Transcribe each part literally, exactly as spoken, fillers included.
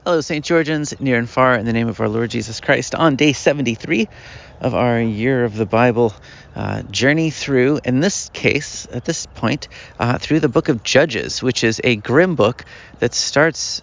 Hello, Saint Georgians, near and far, in the name of our Lord Jesus Christ, on day seventy-three of our Year of the Bible uh, journey through, in this case, at this point, uh, through the book of Judges, which is a grim book that starts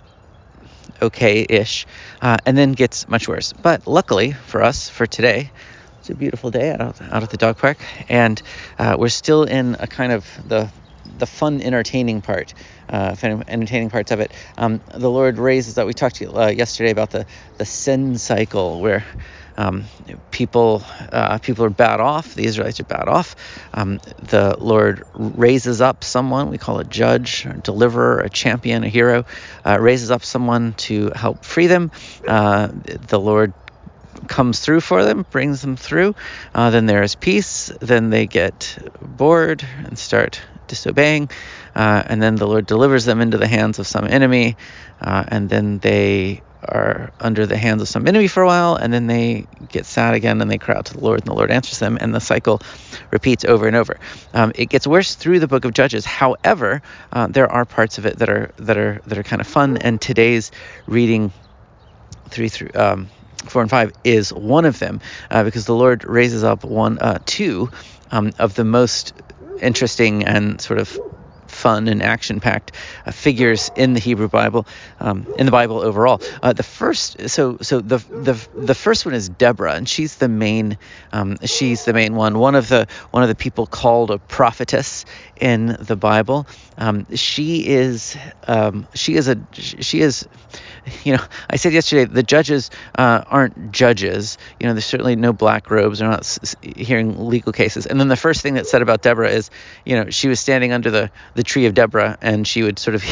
okay-ish uh, and then gets much worse. But luckily for us, for today, it's a beautiful day out, out at the dog park, and uh, we're still in a kind of the the fun, entertaining part, uh, fun, entertaining parts of it. Um, the Lord raises up. We talked to you, uh, yesterday about the the sin cycle, where um, people uh, people are bad off. The Israelites are bad off. Um, the Lord raises up someone. We call a judge, a deliverer, a champion, a hero. Uh, raises up someone to help free them. Uh, the Lord comes through for them, brings them through. Uh, then there is peace. Then they get bored and start disobeying, uh, and then the Lord delivers them into the hands of some enemy, uh, and then they are under the hands of some enemy for a while, and then they get sad again, and they cry out to the Lord, and the Lord answers them, and the cycle repeats over and over. Um, it gets worse through the book of Judges. However, uh, there are parts of it that are that are that are kind of fun, and today's reading three through um, four and five is one of them, uh, because the Lord raises up one, uh, two um, of the most interesting and sort of fun and action-packed uh, figures in the Hebrew Bible, um, in the Bible overall. Uh, the first, so so the the the first one is Deborah, and she's the main, um, she's the main one. One of the one of the people called a prophetess in the Bible. Um, she is um, she is a she is. You know, I said yesterday, the judges uh, aren't judges. You know, there's certainly no black robes. They're not s- s- hearing legal cases. And then the first thing that's said about Deborah is, you know, she was standing under the, the tree of Deborah, and she would sort of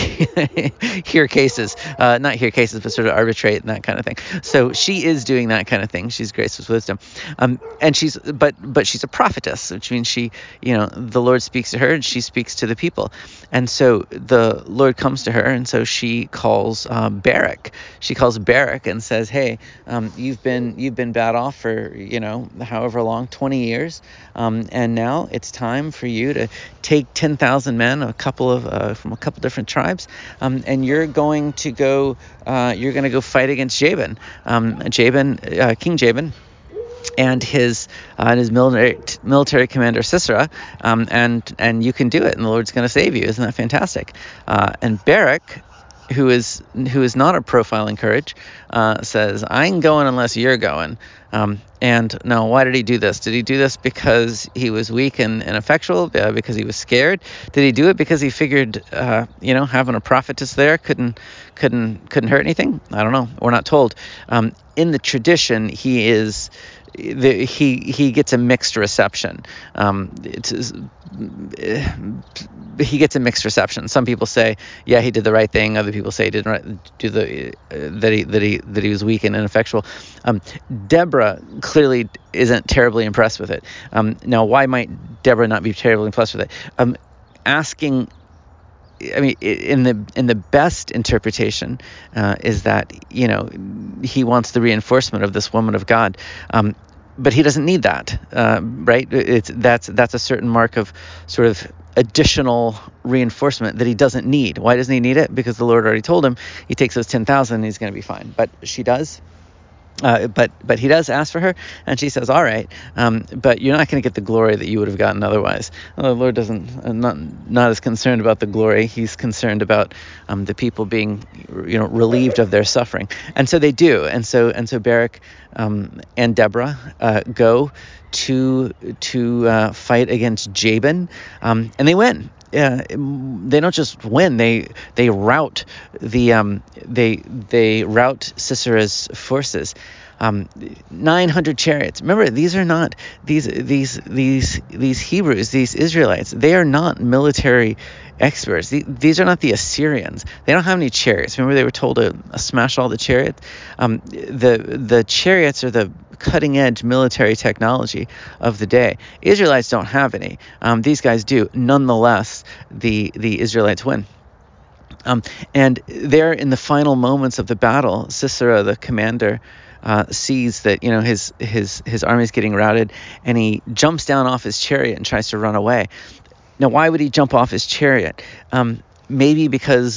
hear cases, uh, not hear cases, but sort of arbitrate and that kind of thing. So she is doing that kind of thing. She's graced with wisdom. Um, and she's, but, but she's a prophetess, which means she, you know, the Lord speaks to her and she speaks to the people. And so the Lord comes to her, and so she calls uh, Barak. She calls Barak and says, "Hey, um, you've been you've been bad off for you know however long, twenty years, um, and now it's time for you to take ten thousand men, a couple of uh, from a couple different tribes, um, and you're going to go uh, you're going to go fight against Jabin, um, Jabin, uh, King Jabin." And his uh, and his military military commander Sisera, um, and and you can do it, and the Lord's going to save you. Isn't that fantastic? Uh, and Barak, who is who is not a profiling courage, uh, says, "I ain't going unless you're going." Um, and now, why did he do this? Did he do this because he was weak and ineffectual? Uh, because he was scared? Did he do it because he figured, uh, you know, having a prophetess there couldn't couldn't couldn't hurt anything? I don't know. We're not told. Um, in the tradition, he is. The, he he gets a mixed reception. Um, it's, he gets a mixed reception. Some people say, yeah, he did the right thing. Other people say he didn't right, do the uh, that he that he that he was weak and ineffectual. Um, Deborah clearly isn't terribly impressed with it. Um, now, why might Deborah not be terribly impressed with it? Um, asking. I mean, in the in the best interpretation uh, is that you know he wants the reinforcement of this woman of God, um, but he doesn't need that, uh, right? It's that's that's a certain mark of sort of additional reinforcement that he doesn't need. Why doesn't he need it? Because the Lord already told him he takes those ten thousand and he's going to be fine. But she does. Uh, but but he does ask for her, and she says, "All right, um, but you're not going to get the glory that you would have gotten otherwise." Well, the Lord doesn't uh, not not as concerned about the glory. He's concerned about um, the people being, you know, relieved of their suffering, and so they do. And so and so Barak um, and Deborah uh, go to to uh, fight against Jabin, um, and they win. Yeah, they don't just win; they they rout the um they they rout Sisera's forces. Um, nine hundred chariots. Remember, these are not these these these these Hebrews, these Israelites. They are not military experts. These are not the Assyrians. They don't have any chariots. Remember, they were told to smash all the chariots. Um, the the chariots are the cutting edge military technology of the day. Israelites don't have any. Um, these guys do. Nonetheless, the the Israelites win. Um, and there, in the final moments of the battle, Sisera, the commander, uh, sees that you know his his his army is getting routed, and he jumps down off his chariot and tries to run away. Now, why would he jump off his chariot? Um, maybe because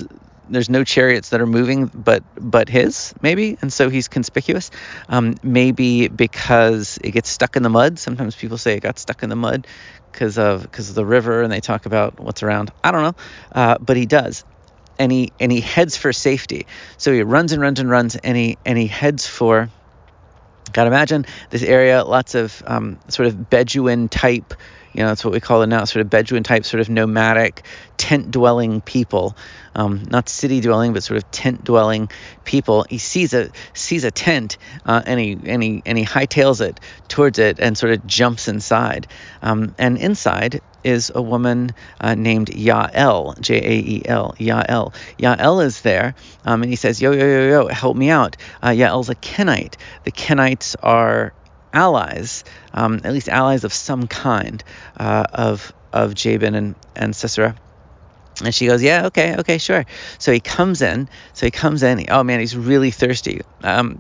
there's no chariots that are moving but but his, maybe, and so he's conspicuous. Um, maybe because it gets stuck in the mud. Sometimes people say it got stuck in the mud because of because of the river, and they talk about what's around. I don't know, uh, but he does, and he and he heads for safety. So he runs and runs and runs, and he and he heads for. Gotta imagine this area, lots of um, sort of Bedouin type, you know, that's what we call it now, sort of Bedouin type, sort of nomadic, tent dwelling people, um, not city dwelling, but sort of tent dwelling people. He sees a sees a tent, uh, and he and he and he hightails it towards it and sort of jumps inside. Um, and inside is a woman uh, named Yael, J A E L, Yael. Yael is there, um, and he says, yo, yo, yo, yo, help me out. Uh, Yael's a Kenite. The Kenites are allies, um, at least allies of some kind, uh, of of Jabin and, and Sisera. And she goes, yeah, okay, okay, sure. So he comes in. So he comes in. Oh man, he's really thirsty. Um,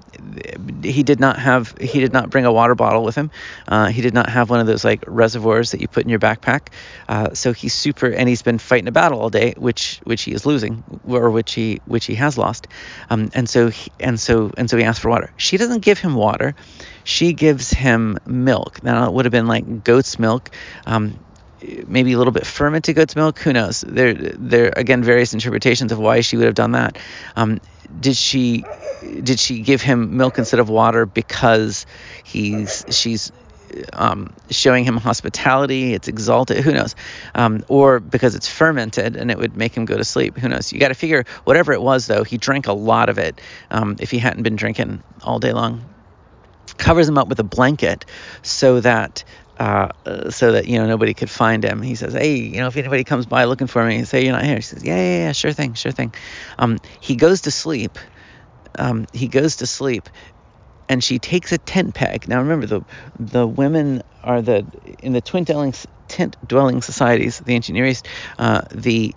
he did not have. He did not bring a water bottle with him. Uh, he did not have one of those like reservoirs that you put in your backpack. Uh, so he's super, and he's been fighting a battle all day, which which he is losing, or which he which he has lost. Um, and so he, and so and so he asks for water. She doesn't give him water. She gives him milk. Now it would have been like goat's milk. Um, maybe a little bit fermented goat's milk. Who knows? There, there again, various interpretations of why she would have done that. Um, did she, did she give him milk instead of water because he's, she's, um, showing him hospitality? It's exalted. Who knows? Um, or because it's fermented and it would make him go to sleep. Who knows? You got to figure whatever it was, though. He drank a lot of it. Um, if he hadn't been drinking all day long, covers him up with a blanket so that. Uh, so that, you know, nobody could find him. He says, hey, you know, if anybody comes by looking for me, say you're not here. She says, yeah, yeah, yeah, sure thing, sure thing. Um, he goes to sleep. Um, he goes to sleep, and she takes a tent peg. Now, remember, the the women are the, in the twin dwelling, tent dwelling societies, the ancient Near East, uh, the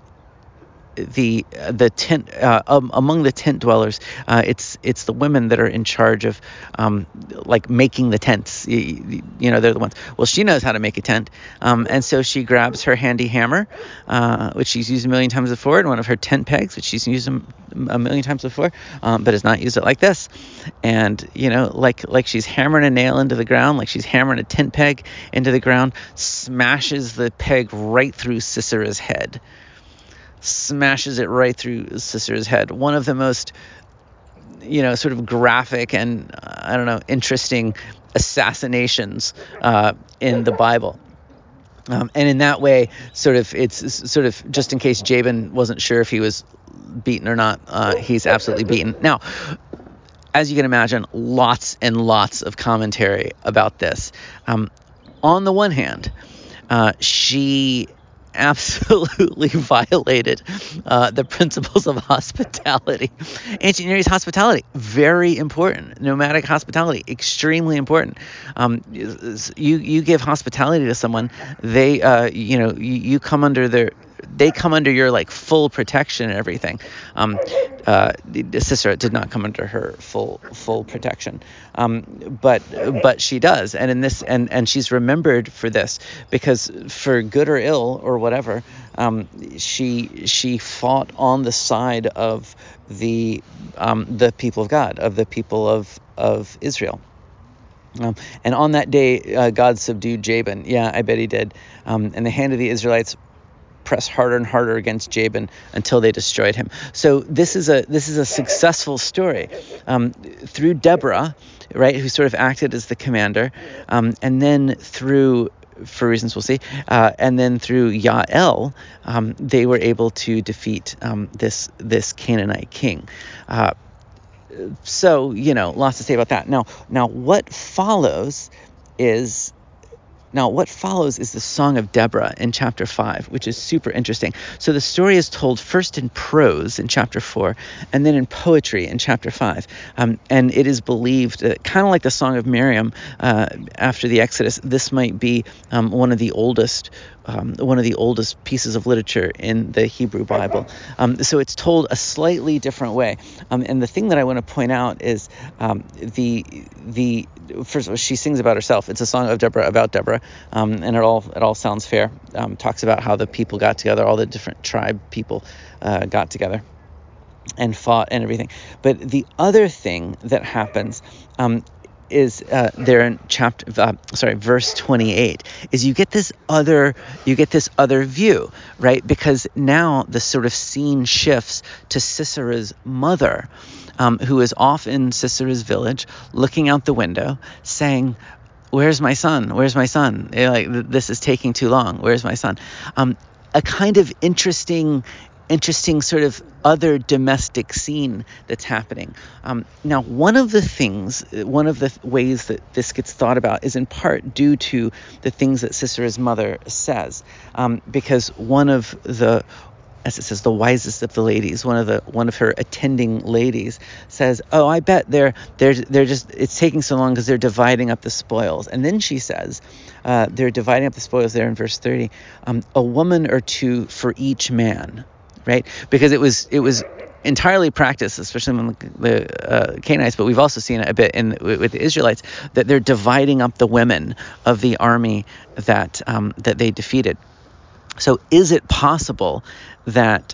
the the tent uh, um, among the tent dwellers, uh, it's it's the women that are in charge of um, like making the tents. You, you know, they're the ones. Well, she knows how to make a tent, um, and so she grabs her handy hammer, uh, which she's used a million times before, and one of her tent pegs, which she's used a, a million times before, um, but has not used it like this. And you know, like like she's hammering a nail into the ground, like she's hammering a tent peg into the ground, smashes the peg right through Sisera's head. Smashes it right through Sisera's head. One of the most, you know, sort of graphic and, uh, I don't know, interesting assassinations uh, in the Bible. Um, and in that way, sort of, it's sort of, just in case Jabin wasn't sure if he was beaten or not, uh, he's absolutely beaten. Now, as you can imagine, lots and lots of commentary about this. Um, on the one hand, uh, she absolutely violated uh, the principles of hospitality. Ancient Near East hospitality, very important. Nomadic hospitality, extremely important. Um, you you give hospitality to someone, they uh, you know you, you come under their they come under your like full protection and everything. Um, uh, Sisera did not come under her full full protection, um, but but she does, and in this and and she's remembered for this because for good or ill or whatever, um, she she fought on the side of the um, the people of God, of the people of of Israel. Um, and on that day, uh, God subdued Jabin. Yeah, I bet he did. Um, and the hand of the Israelites press harder and harder against Jabin until they destroyed him. So this is a this is a successful story um, through Deborah, right, who sort of acted as the commander, um, and then through, for reasons we'll see, uh, and then through Yael, um, they were able to defeat um, this this Canaanite king. Uh, so you know, lots to say about that. Now, now what follows is. Now, what follows is the Song of Deborah in chapter five, which is super interesting. So the story is told first in prose in chapter four, and then in poetry in chapter five. Um, and it is believed that, kind of like the Song of Miriam uh, after the Exodus, this might be um, one of the oldest Um, one of the oldest pieces of literature in the Hebrew Bible. Um, so it's told a slightly different way. Um, and the thing that I want to point out is um, the the first of all, she sings about herself. It's a song of Deborah about Deborah, um, and it all it all sounds fair. Um, talks about how the people got together, all the different tribe people uh, got together. and fought and everything. But the other thing that happens um, is uh, there in chapter, uh, sorry, verse twenty-eight, is you get this other, you get this other view, right? Because now the sort of scene shifts to Sisera's mother, um, who is off in Sisera's village, looking out the window, saying, "Where's my son? Where's my son? Like, this is taking too long. Where's my son?" Um, a kind of interesting. interesting sort of other domestic scene that's happening. Um, now, one of the things, one of the th- ways that this gets thought about is in part due to the things that Sisera's mother says, um, because one of the, as it says, the wisest of the ladies, one of the one of her attending ladies says, "Oh, I bet they're they're they're just it's taking so long because they're dividing up the spoils." And then she says, uh, "They're dividing up the spoils." There in verse thirty, um, a woman or two for each man. Right, because it was it was entirely practiced, especially among the, the uh, Canaanites, but we've also seen it a bit in with the Israelites, that they're dividing up the women of the army that um, that they defeated. So, is it possible that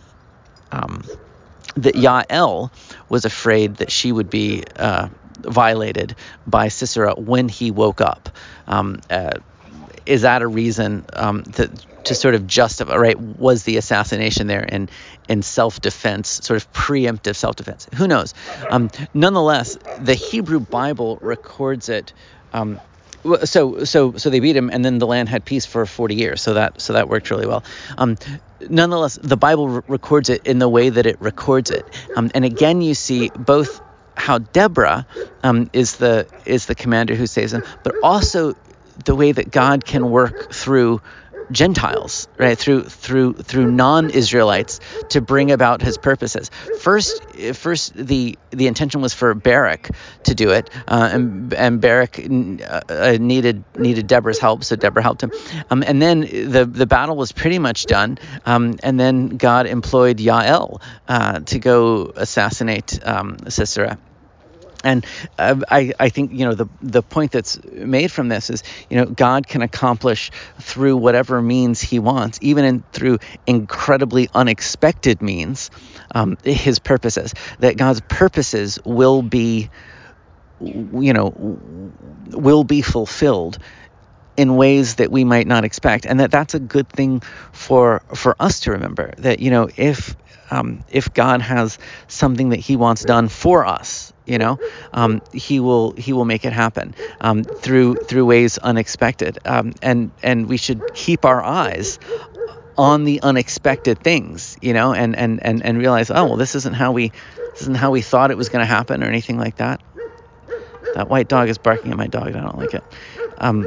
um, that Yael was afraid that she would be uh, violated by Sisera when he woke up? Um, uh, is that a reason um, to to sort of justify, right? Was the assassination there in in self-defense, sort of preemptive self-defense? Who knows? Um, nonetheless, the Hebrew Bible records it. Um, so so so they beat him, and then the land had peace for forty years. So that so that worked really well. Um, nonetheless, the Bible re- records it in the way that it records it. Um, and again, you see both how Deborah um, is the is the commander who saves them, but also the way that God can work through Gentiles, right, through through through non-Israelites to bring about his purposes. First, first the the intention was for Barak to do it, uh, and and Barak uh, needed needed Deborah's help, so Deborah helped him. Um, and then the the battle was pretty much done, um, and then God employed Yael uh, to go assassinate um, Sisera. And uh, I, I think, you know, the the point that's made from this is, you know, God can accomplish through whatever means he wants, even in, through incredibly unexpected means, um, his purposes, that God's purposes will be, you know, will be fulfilled in ways that we might not expect. And that that's a good thing for for us to remember, that, you know, if um, if God has something that he wants done for us, you know, um, he will he will make it happen um, through through ways unexpected. Um, and and we should keep our eyes on the unexpected things, you know, and and and, and realize, oh, well, this isn't how we this isn't how we thought it was going to happen or anything like that. That white dog is barking at my dog. I don't like it. Um,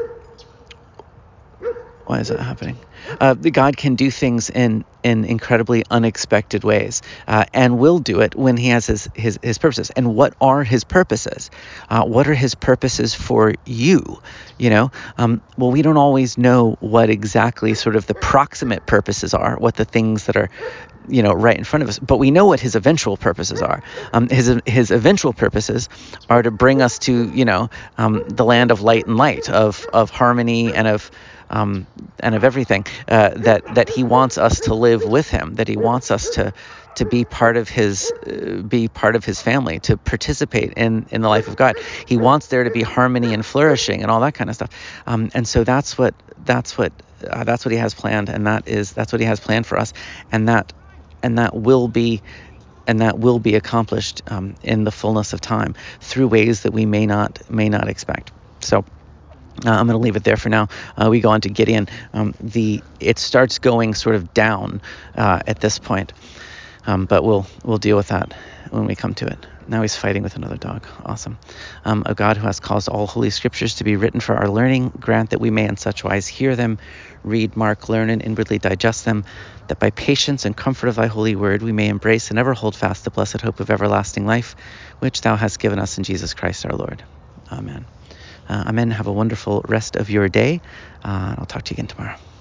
Why is that happening? Uh, God can do things in, in incredibly unexpected ways, uh, and will do it when he has his, his, his purposes. And what are his purposes? Uh, what are his purposes for you? You know, um, well, we don't always know what exactly sort of the proximate purposes are, what the things that are, you know, right in front of us, but we know what his eventual purposes are. Um, his his eventual purposes are to bring us to, you know, um, the land of light and light, of of harmony and of um, and of everything uh, that that he wants us to live with him, that he wants us to to be part of his uh, be part of his family, to participate in in the life of God. He wants there to be harmony and flourishing and all that kind of stuff. Um, and so that's what that's what uh, that's what he has planned, and that is that's what he has planned for us, and that. And that will be, and that will be accomplished um, in the fullness of time through ways that we may not may not expect. So uh, I'm going to leave it there for now. Uh, we go on to Gideon. Um, the it starts going sort of down uh, at this point, um, but we'll we'll deal with that when we come to it. Now he's fighting with another dog. Awesome. Um, a God who has caused all holy scriptures to be written for our learning, grant that we may in such wise hear them, read, mark, learn, and inwardly digest them, that by patience and comfort of thy holy word we may embrace and ever hold fast the blessed hope of everlasting life, which thou hast given us in Jesus Christ our Lord. Amen. Uh, amen. Have a wonderful rest of your day. Uh, I'll talk to you again tomorrow.